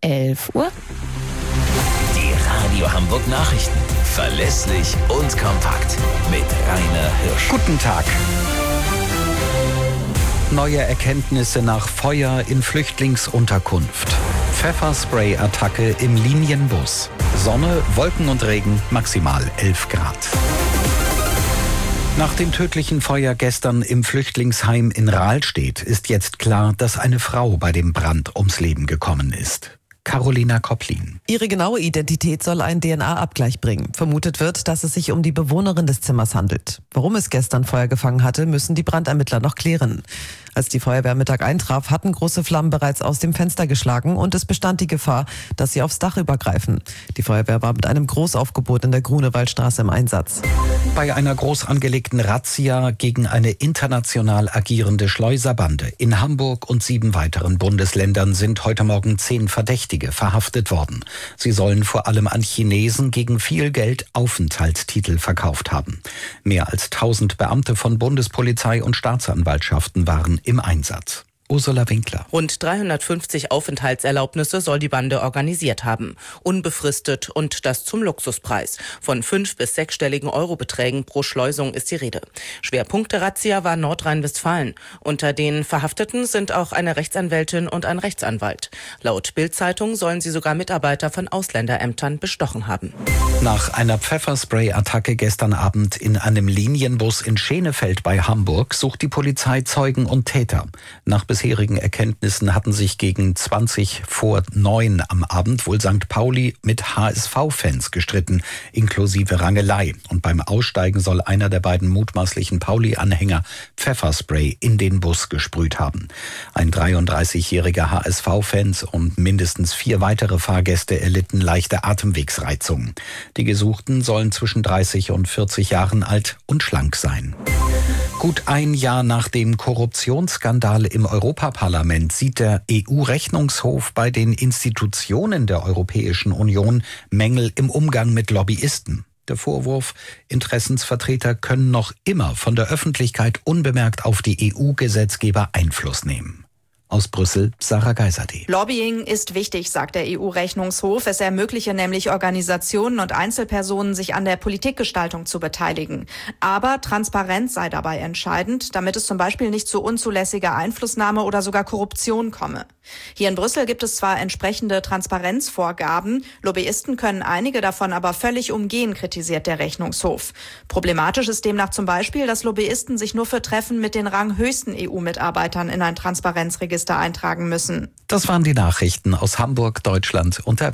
11 Uhr. Die Radio Hamburg Nachrichten. Verlässlich und kompakt. Mit Rainer Hirsch. Guten Tag. Neue Erkenntnisse nach Feuer in Flüchtlingsunterkunft. Pfefferspray-Attacke im Linienbus. Sonne, Wolken und Regen, maximal 11 Grad. Nach dem tödlichen Feuer gestern im Flüchtlingsheim in Rahlstedt ist jetzt klar, dass eine Frau bei dem Brand ums Leben gekommen ist. Carolina Kopplin. Ihre genaue Identität soll einen DNA-Abgleich bringen. Vermutet wird, dass es sich um die Bewohnerin des Zimmers handelt. Warum es gestern Feuer gefangen hatte, müssen die Brandermittler noch klären. Als die Feuerwehr Mittag eintraf, hatten große Flammen bereits aus dem Fenster geschlagen und es bestand die Gefahr, dass sie aufs Dach übergreifen. Die Feuerwehr war mit einem Großaufgebot in der Grunewaldstraße im Einsatz. Bei einer groß angelegten Razzia gegen eine international agierende Schleuserbande in Hamburg und 7 weiteren Bundesländern sind heute Morgen 10 Verdächtige verhaftet worden. Sie sollen vor allem an Chinesen gegen viel Geld Aufenthaltstitel verkauft haben. Mehr als 1000 Beamte von Bundespolizei und Staatsanwaltschaften waren im Einsatz. Ursula Winkler. Rund 350 Aufenthaltserlaubnisse soll die Bande organisiert haben. Unbefristet und das zum Luxuspreis. Von 5- bis 6-stelligen Eurobeträgen pro Schleusung ist die Rede. Schwerpunkt der Razzia war Nordrhein-Westfalen. Unter den Verhafteten sind auch eine Rechtsanwältin und ein Rechtsanwalt. Laut Bild-Zeitung sollen sie sogar Mitarbeiter von Ausländerämtern bestochen haben. Nach einer Pfefferspray-Attacke gestern Abend in einem Linienbus in Schenefeld bei Hamburg sucht die Polizei Zeugen und Täter. Nach bisherigen Erkenntnissen hatten sich gegen 20:09 am Abend wohl St. Pauli mit HSV-Fans gestritten, inklusive Rangelei. Und beim Aussteigen soll einer der beiden mutmaßlichen Pauli-Anhänger Pfefferspray in den Bus gesprüht haben. Ein 33-jähriger HSV-Fan und mindestens 4 weitere Fahrgäste erlitten leichte Atemwegsreizungen. Die Gesuchten sollen zwischen 30 und 40 Jahren alt und schlank sein. Gut ein Jahr nach dem Korruptionsskandal im Europaparlament sieht der EU-Rechnungshof bei den Institutionen der Europäischen Union Mängel im Umgang mit Lobbyisten. Der Vorwurf, Interessensvertreter können noch immer von der Öffentlichkeit unbemerkt auf die EU-Gesetzgeber Einfluss nehmen. Aus Brüssel, Sarah Geiserde. Lobbying ist wichtig, sagt der EU-Rechnungshof. Es ermögliche nämlich Organisationen und Einzelpersonen, sich an der Politikgestaltung zu beteiligen. Aber Transparenz sei dabei entscheidend, damit es zum Beispiel nicht zu unzulässiger Einflussnahme oder sogar Korruption komme. Hier in Brüssel gibt es zwar entsprechende Transparenzvorgaben, Lobbyisten können einige davon aber völlig umgehen, kritisiert der Rechnungshof. Problematisch ist demnach zum Beispiel, dass Lobbyisten sich nur für Treffen mit den ranghöchsten EU-Mitarbeitern in ein Transparenzregister eintragen müssen. Das waren die Nachrichten aus Hamburg, Deutschland und der Welt.